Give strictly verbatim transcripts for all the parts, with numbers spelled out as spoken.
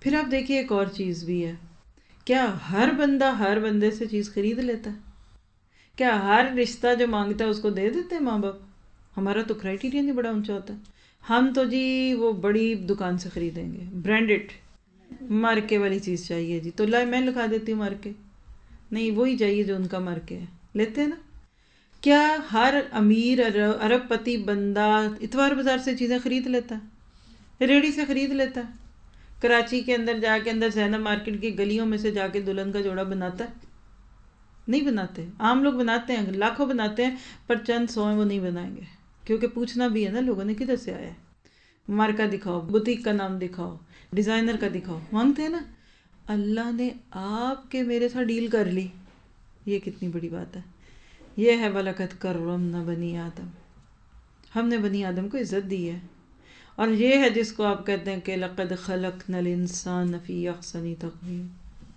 پھر آپ دیکھیے ایک اور چیز بھی ہے، کیا ہر بندہ ہر بندے سے چیز خرید لیتا ہے؟ کیا ہر رشتہ جو مانگتا ہے اس کو دے دیتے ہیں ماں باپ؟ ہمارا تو کرائٹیریا نہیں بڑا اونچا ہوتا ہے، ہم تو جی وہ بڑی دکان سے خریدیں گے، برانڈڈ مارکے والی چیز چاہیے جی، تو لائے میں لکھا دیتی ہوں مارکے، نہیں وہی چاہیے جو ان کا مارکے ہے، لیتے ہیں نا؟ کیا ہر امیر ارب پتی بندہ اتوار بازار سے چیزیں خرید لیتا ہے؟ ریڑی سے خرید لیتا ہے؟ کراچی کے اندر جا کے اندر زینب مارکیٹ کی گلیوں میں سے جا کے دلہن کا جوڑا بناتا ہے؟ نہیں بناتے، عام لوگ بناتے ہیں، لاکھوں بناتے ہیں، پر چند سو ہیں وہ نہیں بنائیں گے، کیونکہ پوچھنا بھی ہے نا لوگوں نے کدھر سے آیا ہے، مارکا دکھاؤ، بوتیک کا نام دکھاؤ، ڈیزائنر کا دکھاؤ، مانگتے ہیں نا۔ اللہ نے آپ کے میرے ساتھ ڈیل کر لی، یہ کتنی بڑی بات ہے۔ یہ ہے وَلَقَدْ كَرَّمْنَا بَنِي آدم، ہم نے بنی آدم کو عزت دی ہے، اور یہ ہے جس کو آپ کہتے ہیں کہ لَقَدْ خَلَقْنَا الْإِنسَانَ فِي أَحْسَنِ تَقْوِيمٍ۔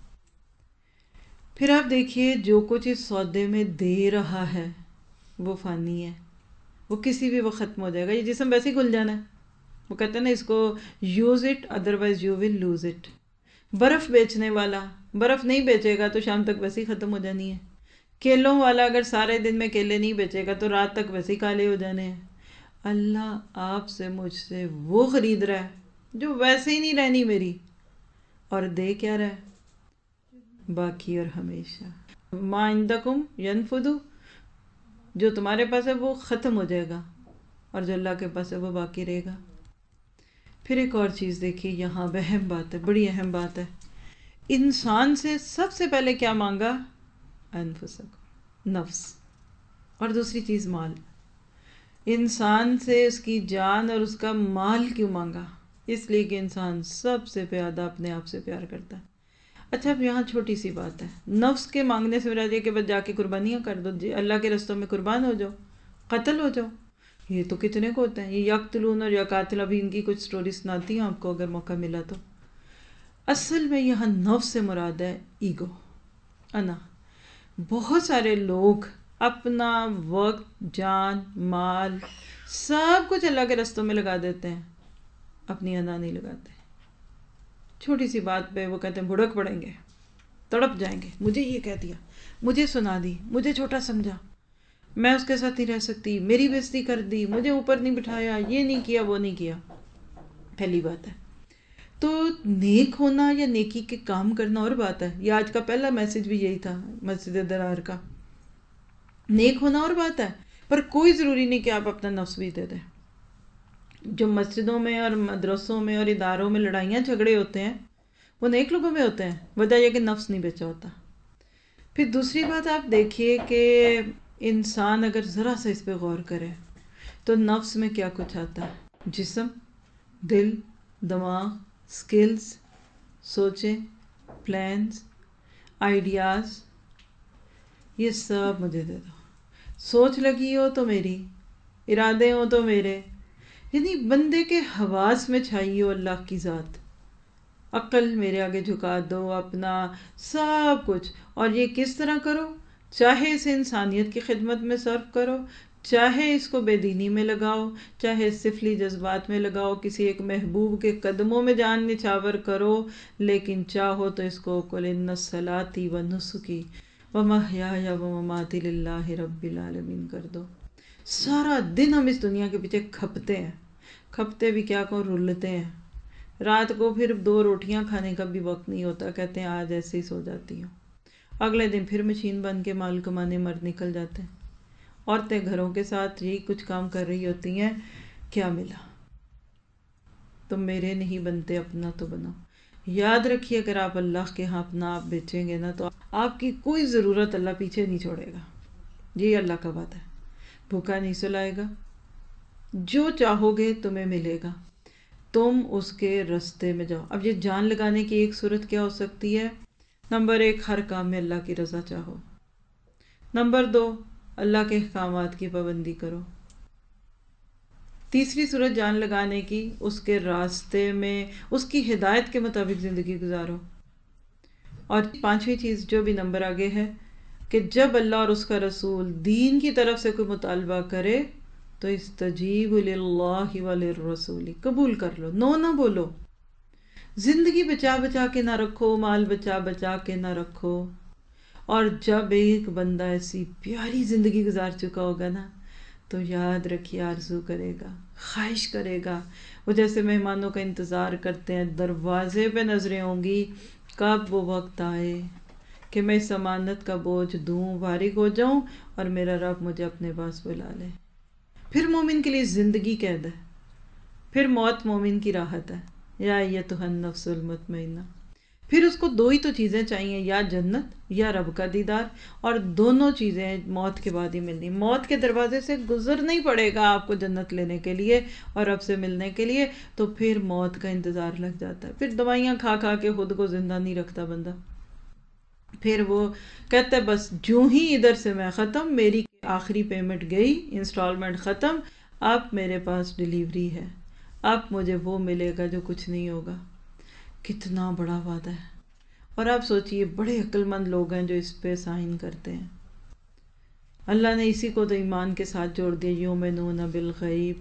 پھر آپ دیکھیے جو کچھ اس سودے میں دے رہا ہے وہ فانی ہے، وہ کسی بھی وقت ختم ہو جائے گا، یہ جسم ویسے ہی کھل جانا ہے۔ وہ کہتے ہیں نا اس کو use it otherwise you will lose it. برف بیچنے والا برف نہیں بیچے گا تو شام تک ویسے ہی ختم ہو جانی ہے، کیلوں والا اگر سارے دن میں کیلے نہیں بیچے گا تو رات تک ویسے ہی کالے ہو جانے ہیں۔ اللہ آپ سے مجھ سے وہ خرید رہا ہے جو ویسے ہی نہیں رہنی میری، اور دے کیا رہا ہے؟ باقی اور ہمیشہ۔ ما عندکم ینفد، جو تمہارے پاس ہے وہ ختم ہو جائے گا، اور جو اللہ کے پاس ہے وہ باقی رہے گا۔ پھر ایک اور چیز دیکھیے یہاں، اہم بات ہے، بڑی اہم بات ہے، انسان سے سب سے پہلے کیا مانگا؟ انفسکم، نفس، اور دوسری چیز مال۔ انسان سے اس کی جان اور اس کا مال کیوں مانگا؟ اس لیے کہ انسان سب سے زیادہ اپنے آپ سے پیار کرتا ہے۔ اچھا اب یہاں چھوٹی سی بات ہے، نفس کے مانگنے سے مراد یہ کہ بس جا کے قربانیاں کر دو، جی اللہ کے رستوں میں قربان ہو جاؤ، قتل ہو جاؤ۔ یہ تو کتنے کو ہوتے ہیں، یہ یقتلون اور یقاتل، ابھی ان کی کچھ سٹوری سناتی ہوں آپ کو اگر موقع ملا تو۔ اصل میں یہاں نفس سے مراد ہے ایگو، انا۔ بہت سارے لوگ اپنا وقت، جان، مال، سب کچھ اللہ کے رستوں میں لگا دیتے ہیں، اپنی انا نہیں لگاتے۔ چھوٹی سی بات پہ وہ کہتے ہیں بھڑک پڑیں گے، تڑپ جائیں گے، مجھے یہ کہہ دیا، مجھے سنا دی، مجھے چھوٹا سمجھا، میں اس کے ساتھ نہیں رہ سکتی، میری بے عزتی کر دی، مجھے اوپر نہیں بٹھایا، یہ نہیں کیا، وہ نہیں کیا۔ پہلی بات ہے تو نیک ہونا یا نیکی کے کام کرنا اور بات ہے، یہ آج کا پہلا میسج بھی یہی تھا مسجد درار کا، نیک ہونا اور بات ہے، پر کوئی ضروری نہیں کہ آپ اپنا نفس بھی دے دیں۔ جو مسجدوں میں اور مدرسوں میں اور اداروں میں لڑائیاں جھگڑے ہوتے ہیں وہ نیک لوگوں میں ہوتے ہیں، وجہ یہ کہ نفس نہیں بیچا ہوتا۔ پھر دوسری بات آپ دیکھیے کہ انسان اگر ذرا سا اس پہ غور کرے تو نفس میں کیا کچھ آتا ہے؟ جسم، دل، دماغ، سکلز، سوچیں، پلانز، آئیڈیاز، یہ سب مجھے دے دو، سوچ لگی ہو تو میری، ارادے ہو تو میرے، یعنی بندے کے حواس میں چھائی ہو اللہ کی ذات، عقل میرے آگے جھکا دو، اپنا سب کچھ، اور یہ کس طرح کرو؟ چاہے اسے انسانیت کی خدمت میں صرف کرو، چاہے اس کو بے دینی میں لگاؤ، چاہے سفلی جذبات میں لگاؤ، کسی ایک محبوب کے قدموں میں جان نچھاور کرو، لیکن چاہو تو اس کو قل ان صلاتی و نسکی و محیای و مماتی للہ رب العالمین کر دو۔ سارا دن ہم اس دنیا کے پیچھے کھپتے ہیں، کھپتے بھی کیا کو رولتے ہیں، رات کو پھر دو روٹیاں کھانے کا بھی وقت نہیں ہوتا، کہتے ہیں آج ایسے ہی سو جاتی ہوں، اگلے دن پھر مشین بن کے مال کمانے مرد نکل جاتے ہیں، عورتیں گھروں کے ساتھ یہی کچھ کام کر رہی ہوتی ہیں۔ کیا ملا؟ تم میرے نہیں بنتے، اپنا تو بناؤ۔ یاد رکھیے اگر آپ اللہ کے ہاں اپنا آپ بیچیں گے نا تو آپ کی کوئی ضرورت اللہ پیچھے نہیں چھوڑے گا، یہ اللہ کا وعدہ ہے۔ بھوکا نہیں سلائے گا، جو چاہو گے تمہیں ملے گا، تم اس کے رستے میں جاؤ۔ اب یہ جان لگانے کی ایک صورت کیا ہو سکتی ہے؟ نمبر ایک، ہر کام میں اللہ کی رضا چاہو۔ نمبر دو، اللہ کے احکامات کی پابندی کرو۔ تیسری صورت جان لگانے کی، اس کے راستے میں اس کی ہدایت کے مطابق زندگی گزارو۔ اور پانچویں چیز جو بھی نمبر آگے ہے کہ جب اللہ اور اس کا رسول دین کی طرف سے کوئی مطالبہ کرے تو استجیبوا للہ وللرسول، قبول کر لو، نو نہ بولو۔ زندگی بچا بچا کے نہ رکھو، مال بچا بچا کے نہ رکھو. اور جب ایک بندہ ایسی پیاری زندگی گزار چکا ہوگا نا تو یاد رکھیے آرزو کرے گا، خواہش کرے گا. وہ جیسے مہمانوں کا انتظار کرتے ہیں، دروازے پہ نظریں ہوں گی کب وہ وقت آئے کہ میں اس امانت کا بوجھ دوں، فارغ ہو جاؤں اور میرا رب مجھے اپنے پاس بلا لے. پھر مومن کے لیے زندگی قید ہے، پھر موت مومن کی راحت ہے. یا ایتھا النفس المطمئنہ. پھر اس کو دو ہی تو چیزیں چاہیے، یا جنت یا رب کا دیدار، اور دونوں چیزیں موت کے بعد ہی ملنی. موت کے دروازے سے گزرنا ہی پڑے گا آپ کو جنت لینے کے لیے اور رب سے ملنے کے لیے. تو پھر موت کا انتظار لگ جاتا ہے. پھر دوائیاں کھا کھا کے خود کو زندہ نہیں رکھتا بندہ. پھر وہ کہتا ہے بس جو ہی ادھر سے میں ختم، میری آخری پیمنٹ گئی، انسٹالمنٹ ختم، اب میرے پاس ڈیلیوری ہے، اب مجھے وہ ملے گا جو کچھ نہیں ہوگا. کتنا بڑا وعدہ ہے. اور آپ سوچئے بڑے عقل مند لوگ ہیں جو اس پہ سائن کرتے ہیں. اللہ نے اسی کو تو ایمان کے ساتھ جوڑ دیا، یؤمنون بالغیب.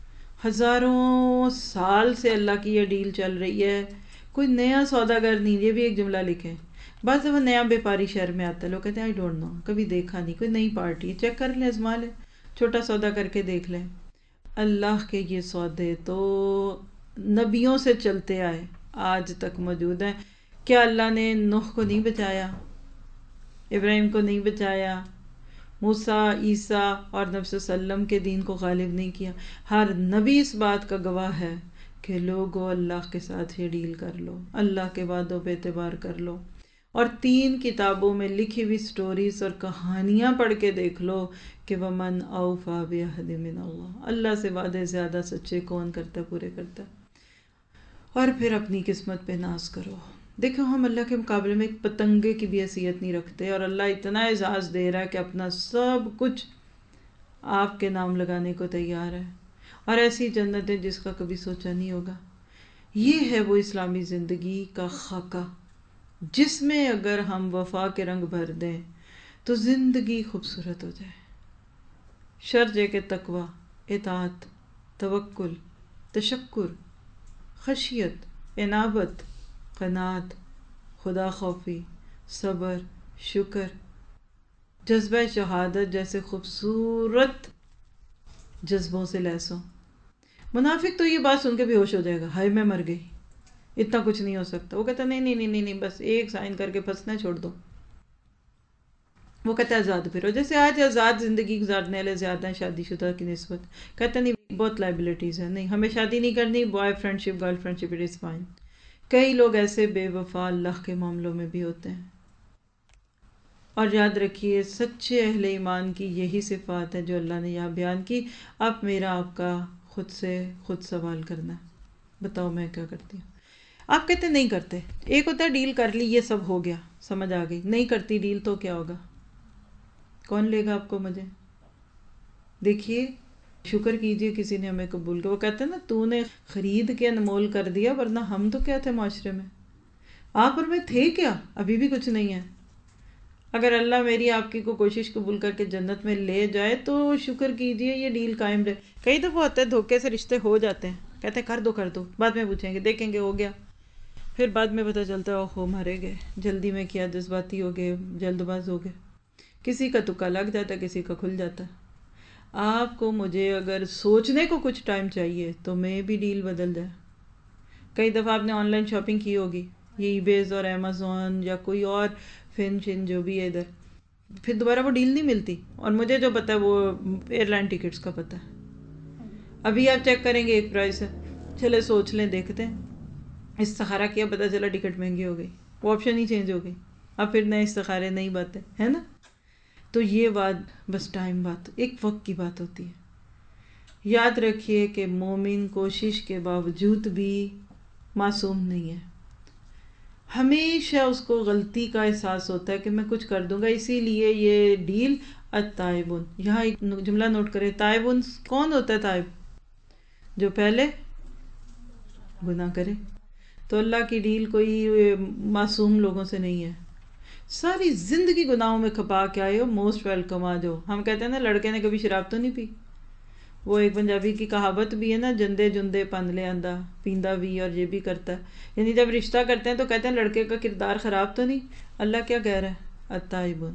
ہزاروں سال سے اللہ کی یہ ڈیل چل رہی ہے، کوئی نیا سوداگر نہیں. یہ بھی ایک جملہ لکھیں. بعض دفعہ نیا بیپاری شہر میں آتا ہے، لوگ کہتے ہیں آئی ڈونٹ نو، کبھی دیکھا نہیں، کوئی نئی پارٹی ہے، چیک کر لیں، ازما لیں، چھوٹا سودا کر کے دیکھ لیں. اللہ کے یہ سودے تو نبیوں سے چلتے آئے، آج تک موجود ہیں. کیا اللہ نے نوح کو نہیں بچایا، ابراہیم کو نہیں بچایا، موسیٰ، عیسیٰ اور نبی صلی اللہ علیہ وسلم کے دین کو غالب نہیں کیا؟ ہر نبی اس بات کا گواہ ہے کہ لوگو اللہ کے ساتھ یہ ڈیل کر لو، اللہ کے وعدوں پہ اعتبار کر لو. اور تین کتابوں میں لکھی ہوئی سٹوریز اور کہانیاں پڑھ کے دیکھ لو کہ وَمَنْ أَوْفَى بِعَهْدِ مِنَ اللَّهِ. اللہ سے وعدے زیادہ سچے کون کرتا ہے، پورے کرتا ہے. اور پھر اپنی قسمت پہ ناز کرو. دیکھو ہم اللہ کے مقابلے میں ایک پتنگے کی بھی حیثیت نہیں رکھتے، اور اللہ اتنا اعزاز دے رہا ہے کہ اپنا سب کچھ آپ کے نام لگانے کو تیار ہے. اور ایسی جنت ہے جس کا کبھی سوچا نہیں ہوگا. یہ ہے وہ اسلامی زندگی کا خاکہ جس میں اگر ہم وفا کے رنگ بھر دیں تو زندگی خوبصورت ہو جائے. شرج کے تقوی، اطاعت، توکل، تشکر، خشیت، انابت، قناعت، خدا خوفی، صبر، شکر، جذبہ شہادت جیسے خوبصورت جذبوں سے لیس ہوں. منافق تو یہ بات سن کے بھی ہوش ہو جائے گا، ہائے میں مر گئی، اتنا کچھ نہیں ہو سکتا. وہ کہتا نہیں نہیں نہیں نہیں بس ایک سائن کر کے پھنسنا چھوڑ دو. وہ کہتا ہے آزاد پھرو. جیسے آج آزاد زندگی گزارنے والے زیادہ ہیں شادی شدہ کی نسبت. کہتا نہیں بہت لائبلٹیز ہیں، نہیں ہمیں شادی نہیں کرنی، boy friend ship, girl friend ship, it is fine. کئی لوگ ایسے بے وفا اللہ کے معاملوں میں بھی ہوتے ہیں. اور یاد رکھیے سچے اہل ایمان کی یہی صفات ہے جو اللہ نے یہاں بیان کی. اب میرا آپ کا خود سے خود سوال کرنا ہے، بتاؤ میں کیا کرتی ہوں. آپ کہتے نہیں کرتے. ایک ہوتا ہے ڈیل کر لی، یہ سب ہو گیا، سمجھ آ گئی. نہیں کرتی ڈیل تو کیا ہوگا؟ کون لے گا آپ کو؟ مجھے دیکھیے، شکر کیجئے کسی نے ہمیں قبول کیا. وہ کہتے ہیں نا تو نے خرید کے انمول کر دیا، ورنہ ہم تو کیا تھے معاشرے میں، آپ اور میں تھے کیا، ابھی بھی کچھ نہیں ہے. اگر اللہ میری آپ کی کو کوشش قبول کر کے جنت میں لے جائے تو شکر کیجئے، یہ ڈیل قائم رہے. کئی دفعہ ہوتا ہے دھوکے سے رشتے ہو جاتے ہیں، کہتے ہیں کر دو کر دو، بعد میں پوچھیں گے، دیکھیں گے ہو گیا، پھر بعد میں پتہ چلتا ہے اوہو مارے گئے، جلدی میں کیا، جذباتی ہو گئے، جلد باز ہو گئے. کسی کا تکا لگ جاتا ہے، کسی کا کھل جاتا ہے. آپ کو مجھے اگر سوچنے کو کچھ ٹائم چاہیے تو میں بھی ڈیل بدل جائے. کئی دفعہ آپ نے آن لائن شاپنگ کی ہوگی، یہ ای بیز اور امیزون یا کوئی اور فن شن جو بھی ہے ادھر، پھر دوبارہ وہ ڈیل نہیں ملتی. اور مجھے جو پتہ ہے وہ ایئر لائن ٹکٹس کا پتہ ہے. ابھی آپ چیک کریں گے ایک پرائس ہے، چلے سوچ لیں، دیکھتے ہیں. استخارہ کیا، پتہ چلا ٹکٹ مہنگی ہو گئی، وہ آپشن ہی چینج ہو گئی، اب پھر نئے استخارے، نئی باتیں، ہے نا. تو یہ بات بس ٹائم بات، ایک وقت کی بات ہوتی ہے. یاد رکھیے کہ مومن کوشش کے باوجود بھی معصوم نہیں ہے. ہمیشہ اس کو غلطی کا احساس ہوتا ہے کہ میں کچھ کر دوں گا. اسی لیے یہ ڈیل التائبون، یہاں ایک جملہ نوٹ کریں، تائبون کون ہوتا ہے؟ تائب جو پہلے گناہ کرے. تو اللہ کی ڈیل کوئی معصوم لوگوں سے نہیں ہے. ساری زندگی گناہوں میں کھپا کے آئے ہو، موسٹ ویلکم، آ جاؤ. ہم کہتے ہیں نا لڑکے نے کبھی شراب تو نہیں پی، وہ ایک پنجابی کی کہاوت بھی ہے نا، جندے جندے پن لے آندہ، پیندا بھی اور یہ بھی کرتا ہے. یعنی جب رشتہ کرتے ہیں تو کہتے ہیں لڑکے کا کردار خراب تو نہیں. اللہ کیا کہہ رہا ہے؟ التائبون،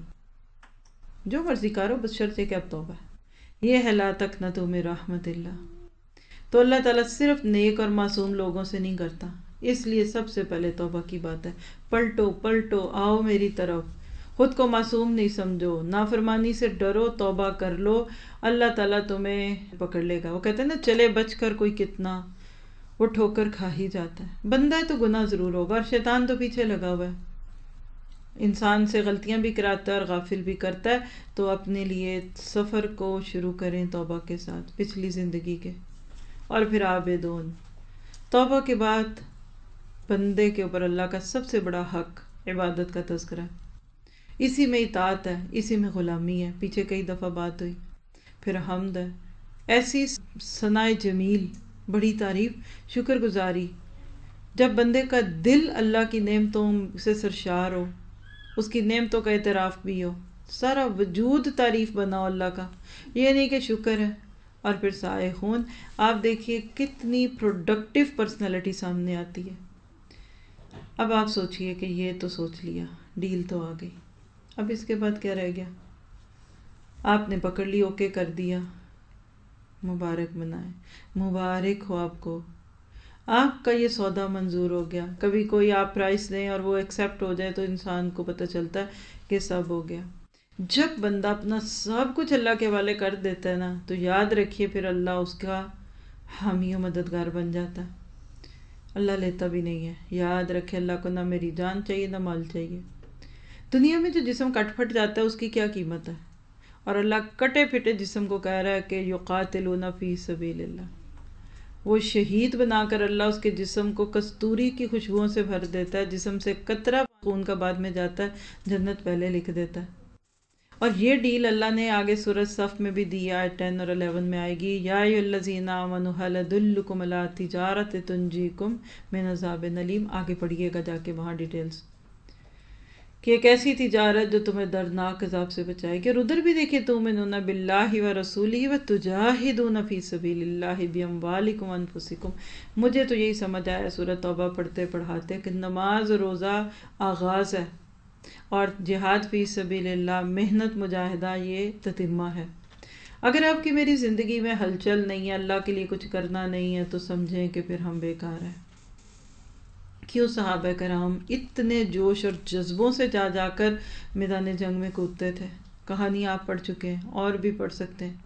جو مرضی کرو بشرطے کہ اب توبہ. یہ ہے لا تقنطوا من رحمت اللہ. تو اللہ تعالیٰ صرف نیک اور معصوم لوگوں سے نہیں کرتا، اس لیے سب سے پہلے توبہ کی بات ہے. پلٹو پلٹو آؤ میری طرف، خود کو معصوم نہیں سمجھو، نافرمانی سے ڈرو، توبہ کر لو، اللہ تعالیٰ تمہیں پکڑ لے گا. وہ کہتے ہیں نا چلے بچ کر کوئی کتنا، وہ ٹھوکر کھا ہی جاتا ہے. بندہ ہے تو گناہ ضرور ہوگا، اور شیطان تو پیچھے لگا ہوا ہے، انسان سے غلطیاں بھی کراتا ہے اور غافل بھی کرتا ہے. تو اپنے لیے سفر کو شروع کریں توبہ کے ساتھ پچھلی زندگی کے، اور پھر عابدون. توبہ کے بعد بندے کے اوپر اللہ کا سب سے بڑا حق عبادت کا تذکرہ ہے. اسی میں اطاعت ہے، اسی میں غلامی ہے، پیچھے کئی دفعہ بات ہوئی. پھر حمد ہے، ایسی ثناء جمیل، بڑی تعریف، شکر گزاری. جب بندے کا دل اللہ کی نعمتوں سے سرشار ہو، اس کی نعمتوں کا اعتراف بھی ہو، سارا وجود تعریف بناؤ اللہ کا، یہ نہیں کہ شکر ہے. اور پھر سائے خون، آپ دیکھیے کتنی پروڈکٹیو پرسنالٹی سامنے آتی ہے. اب آپ سوچئے کہ یہ تو سوچ لیا، ڈیل تو آ گئی، اب اس کے بعد کیا رہ گیا؟ آپ نے پکڑ لی، اوکے کر دیا، مبارک منائے، مبارک ہو آپ کو، آپ کا یہ سودا منظور ہو گیا. کبھی کوئی آپ پرائس دیں اور وہ ایکسیپٹ ہو جائے تو انسان کو پتہ چلتا ہے کہ سب ہو گیا. جب بندہ اپنا سب کچھ اللہ کے حوالے کر دیتا ہے نا، تو یاد رکھیے پھر اللہ اس کا حامی و مددگار بن جاتا ہے. اللہ لیتا بھی نہیں ہے. یاد رکھے اللہ کو نہ میری جان چاہیے نہ مال چاہیے. دنیا میں جو جسم کٹ پھٹ جاتا ہے اس کی کیا قیمت ہے، اور اللہ کٹے پھٹے جسم کو کہہ رہا ہے کہ یقاتلون فی سبیل اللہ. وہ شہید بنا کر اللہ اس کے جسم کو کستوری کی خوشبوؤں سے بھر دیتا ہے، جسم سے قطرہ خون کا بعد میں جاتا ہے، جنت پہلے لکھ دیتا ہے. اور یہ ڈیل اللہ نے آگے سورۃ صف میں بھی دی، آیت دس اور الیون میں آئے گی. یا ایھا الذین آمنوا ھل ادلکم علی تجارۃ تنجیکم من عذاب الیم. آگے پڑھیے گا جا کے وہاں ڈیٹیلز، کہ ایک ایسی تجارت جو تمہیں دردناک عذاب سے بچائے گی. اور ادھر بھی دیکھیے تؤمنون باللہ ورسولہ وتجاہدون فی سبیل اللہ باموالکم وانفسکم. مجھے تو یہی سمجھ آیا سورۃ توبہ پڑھتے پڑھاتے کہ نماز روزہ آغاز ہے، اور جہاد فی سبیل اللہ، محنت مجاہدہ، یہ تتمہ ہے. اگر آپ کی میری زندگی میں ہلچل نہیں ہے، اللہ کے لیے کچھ کرنا نہیں ہے، تو سمجھیں کہ پھر ہم بیکار ہیں. کیوں صحابہ کرام اتنے جوش اور جذبوں سے جا جا کر میدان جنگ میں کودتے تھے؟ کہانی آپ پڑھ چکے ہیں اور بھی پڑھ سکتے ہیں.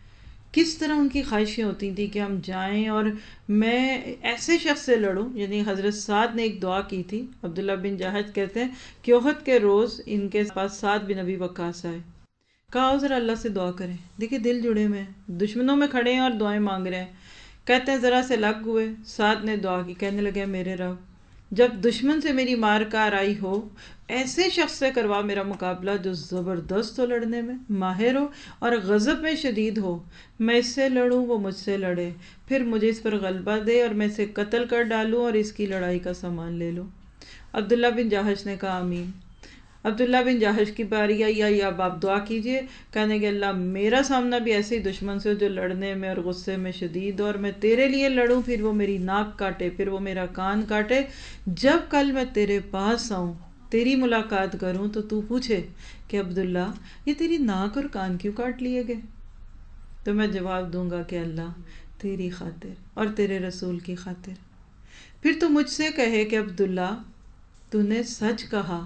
کس طرح ان کی خواہشیں ہوتی تھیں کہ ہم جائیں اور میں ایسے شخص سے لڑوں. یعنی حضرت سعد نے ایک دعا کی تھی، عبداللہ بن جہش کہتے ہیں کہ احد کے روز ان کے پاس سعد بن ابی وقاص آئے، کہا آؤ ذرا اللہ سے دعا کریں. دیکھیں دل جڑے میں ہیں، دشمنوں میں کھڑے ہیں اور دعائیں مانگ رہے ہیں. کہتے ہیں ذرا سے لگ ہوئے، سعد نے دعا کی، کہنے لگے میرے رب، جب دشمن سے میری مار کار آئی ہو، ایسے شخص سے کروا میرا مقابلہ جو زبردست ہو، لڑنے میں ماہر ہو اور غضب میں شدید ہو. میں اس سے لڑوں، وہ مجھ سے لڑے، پھر مجھے اس پر غلبہ دے اور میں اسے قتل کر ڈالوں اور اس کی لڑائی کا سامان لے لوں. عبداللہ بن جہش نے کہا آمین. عبداللہ بن جہش کی باری آئی، آئی اب آپ دعا کیجئے. کہنے کہ اللہ میرا سامنا بھی ایسے ہی دشمن سے جو لڑنے میں اور غصے میں شدید ہو، اور میں تیرے لیے لڑوں، پھر وہ میری ناک کاٹے، پھر وہ میرا کان کاٹے. جب کل میں تیرے پاس آؤں، تیری ملاقات کروں، تو تو پوچھے کہ عبداللہ یہ تیری ناک اور کان کیوں کاٹ لیے گئے؟ تو میں جواب دوں گا کہ اللہ تیری خاطر اور تیرے رسول کی خاطر. پھر تو مجھ سے کہے کہ عبداللہ تو نے سچ کہا.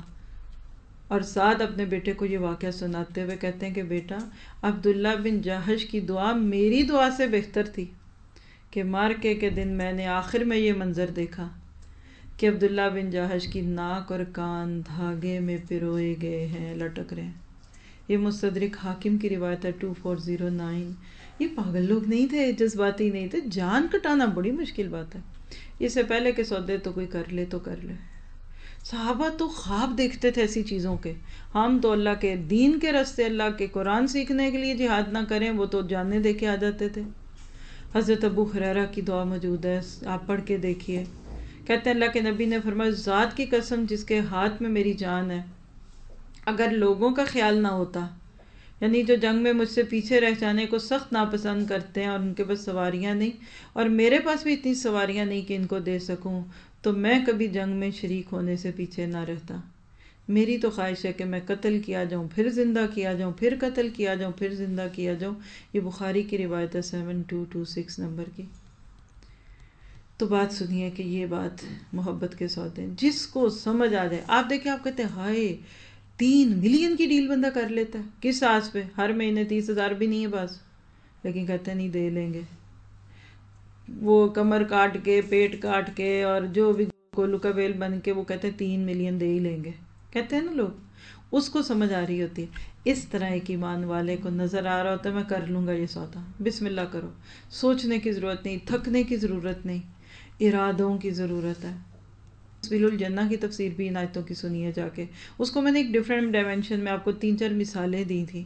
اور سعد اپنے بیٹے کو یہ واقعہ سناتے ہوئے کہتے ہیں کہ بیٹا، عبداللہ بن جہش کی دعا میری دعا سے بہتر تھی. کہ مارکے کے دن میں نے آخر میں یہ منظر دیکھا کہ عبداللہ بن جہش کی ناک اور کان دھاگے میں پروئے گئے ہیں، لٹک رہے ہیں. یہ مستدرک حاکم کی روایت ہے ٹو فور زیرو نائن. یہ پاگل لوگ نہیں تھے، جذباتی نہیں تھے. جان کٹانا بڑی مشکل بات ہے. اس سے پہلے کہ سودے تو کوئی کر لے تو کر لے. صحابہ تو خواب دیکھتے تھے ایسی چیزوں کے. ہم تو اللہ کے دین کے راستے، اللہ کے قرآن سیکھنے کے لیے جہاد نہ کریں، وہ تو جانیں دے کے آ جاتے تھے. حضرت ابو ہریرہ کی دعا موجود ہے، آپ پڑھ کے دیکھیے. کہتے ہیں اللہ کے نبی نے فرمایا ذات کی قسم جس کے ہاتھ میں میری جان ہے، اگر لوگوں کا خیال نہ ہوتا یعنی جو جنگ میں مجھ سے پیچھے رہ جانے کو سخت ناپسند کرتے ہیں اور ان کے پاس سواریاں نہیں، اور میرے پاس بھی اتنی سواریاں نہیں کہ ان کو دے سکوں، تو میں کبھی جنگ میں شریک ہونے سے پیچھے نہ رہتا۔ میری تو خواہش ہے کہ میں قتل کیا جاؤں، پھر زندہ کیا جاؤں، پھر قتل کیا جاؤں، پھر زندہ کیا جاؤں۔ یہ بخاری کی روایت ہے seven two two six number کی۔ تو بات سنیے کہ یہ بات محبت کے سودے، جس کو سمجھ آ جائے۔ آپ دیکھیں، آپ کہتے ہیں ہائے تین ملین کی ڈیل بندہ کر لیتا ہے، کس آس پہ؟ ہر مہینے تیس ہزار بھی نہیں ہے پاس، لیکن کہتے ہیں نہیں دے لیں گے۔ وہ کمر کاٹ کے، پیٹ کاٹ کے، اور جو بھی گولو کا بیل بن کے، وہ کہتے ہیں تین ملین دے ہی لیں گے، کہتے ہیں نا لوگ۔ اس کو سمجھ آ رہی ہوتی ہے۔ اس طرح ایک ایمان والے کو نظر آ رہا ہوتا ہے میں کر لوں گا یہ سودا، بسم اللہ کرو، سوچنے کی ضرورت نہیں، تھکنے کی ضرورت نہیں، ارادوں کی ضرورت ہے۔ سبیل الجنہ کی تفسیر بھی ان آیتوں کی سنی ہے جا کے، اس کو میں نے ایک ڈیفرنٹ ڈائمینشن میں آپ کو تین چار مثالیں دی تھی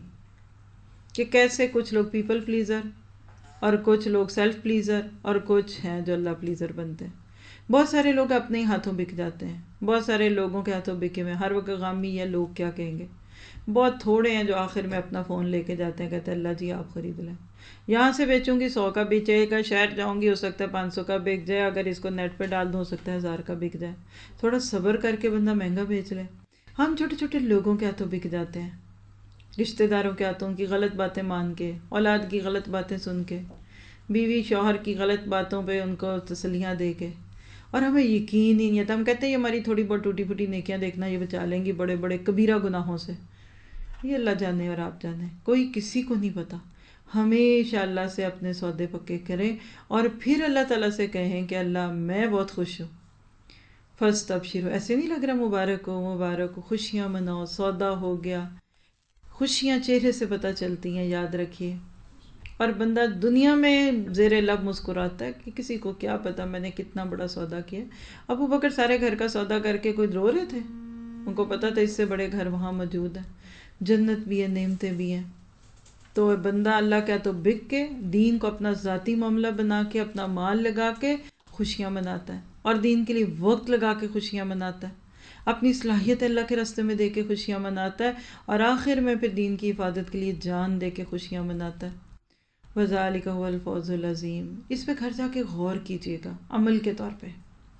کہ کیسے کچھ لوگ پیپل پلیزر اور کچھ لوگ سیلف پلیزر اور کچھ ہیں جو اللہ پلیزر بنتے ہیں۔ بہت سارے لوگ اپنے ہی ہاتھوں بک جاتے ہیں، بہت سارے لوگوں کے ہاتھوں بکے ہوئے، ہر وقت غامی یا لوگ کیا کہیں گے۔ بہت تھوڑے ہیں جو آخر میں اپنا فون لے کے جاتے ہیں، کہتے ہیں اللہ جی آپ خرید لیں، یہاں سے بیچوں گی سو کا بیچے گا، شہر جاؤں گی ہو سکتا ہے پانچ سو کا بک جائے، اگر اس کو نیٹ پہ ڈال دو ہو سکتا ہے ہزار کا بک جائے۔ تھوڑا صبر کر کے بندہ مہنگا بیچ لے۔ ہم چھوٹے چھوٹے لوگوں کے ہاتھوں بک جاتے ہیں، رشتہ داروں کے ہاتھوں کی غلط باتیں مان کے، اولاد کی غلط باتیں سن کے، بیوی شوہر کی غلط باتوں پہ ان کو تسلیاں دے کے، اور ہمیں یقین ہی نہیں ہے۔ ہم کہتے ہیں یہ ہماری تھوڑی بہت ٹوٹی پھوٹی نیکیاں دیکھنا یہ بچا لیں گی بڑے بڑے کبیرہ گناہوں سے۔ یہ اللہ جانے اور آپ جانے، کوئی کسی کو نہیں پتا۔ ہمیشہ اللہ سے اپنے سودے پکے کریں اور پھر اللہ تعالیٰ سے کہیں کہ اللہ میں بہت خوش ہوں، فاستبشروا۔ ایسے نہیں لگ رہا مبارک ہو مبارک ہو، خوشیاں مناؤ، سودا ہو گیا۔ خوشیاں چہرے سے پتہ چلتی ہیں، یاد رکھیے۔ اور بندہ دنیا میں زیر لب مسکراتا ہے کہ کسی کو کیا پتا میں نے کتنا بڑا سودا کیا۔ ابو بکر سارے گھر کا سودا کر کے کوئی رو رہے تھے؟ ان کو پتا تھا اس سے بڑے گھر وہاں موجود ہیں، جنت بھی ہے، نعمتیں بھی ہیں۔ تو بندہ اللہ کیا تو بک کے دین کو اپنا ذاتی معاملہ بنا کے، اپنا مال لگا کے خوشیاں مناتا ہے، اور دین کے لیے وقت لگا کے خوشیاں مناتا ہے، اپنی صلاحیت اللہ کے راستے میں دے کے خوشیاں مناتا ہے، اور آخر میں پھر دین کی حفاظت کے لیے جان دے کے خوشیاں مناتا ہے۔ وَذَلِكَ هُوَ الْفَوْزُ الْعَظِيمُ۔ اس پہ گھر جا کے غور کیجیے گا، عمل کے طور پہ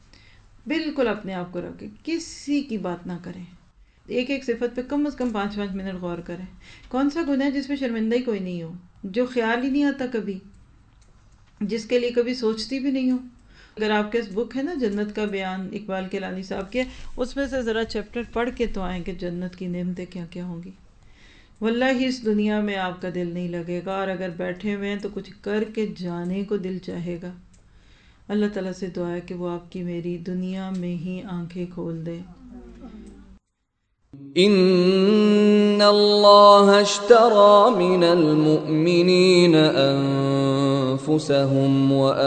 بالکل اپنے آپ کو رکھیں، کسی کی بات نہ کریں، ایک ایک صفت پہ کم از کم پانچ پانچ منٹ غور کریں۔ کون سا گناہ ہے جس میں شرمندہ ہی کوئی نہیں ہو، جو خیال ہی نہیں آتا کبھی، جس کے لیے کبھی سوچتی بھی نہیں ہو؟ اگر آپ کے بک ہے نا جنت کا بیان اقبال کیلانی صاحب کے، اس میں سے ذرا چیپٹر پڑھ کے تو آئیں کہ جنت کی نعمتیں کیا کیا ہوں گی۔ واللہ اس دنیا میں آپ کا دل نہیں لگے گا، اور اگر بیٹھے ہوئے ہیں تو کچھ کر کے جانے کو دل چاہے گا۔ اللہ تعالیٰ سے دعا ہے کہ وہ آپ کی میری دنیا میں ہی آنکھیں کھول دے۔ ان اللہ اشترى من المؤمنین انفسهم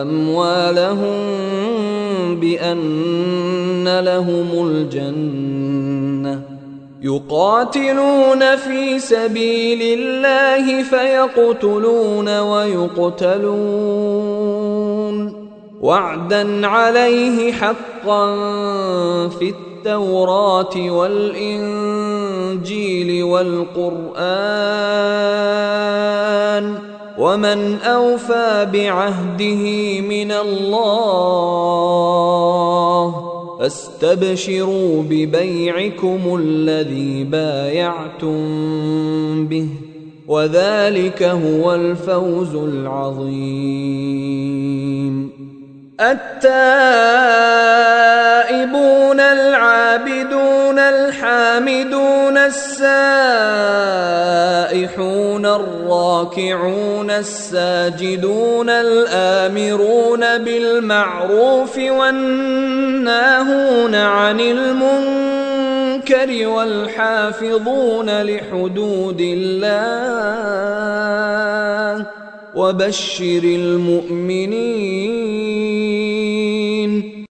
واموالهم بان لهم الجنة يقاتلون في سبيل الله فيقتلون ويقتلون وعدا عليه حقا في التوراة والإنجيل والقرآن ومن أوفى بعهده من الله فاستبشروا ببيعكم الذي بايعتم به وذلك هو الفوز العظيم۔ التائبون العابدون الحامدون السائحون الراكعون الساجدون الآمرون بالمعروف والناهون عن المنكر والحافظون لحدود الله وبشر المؤمنين۔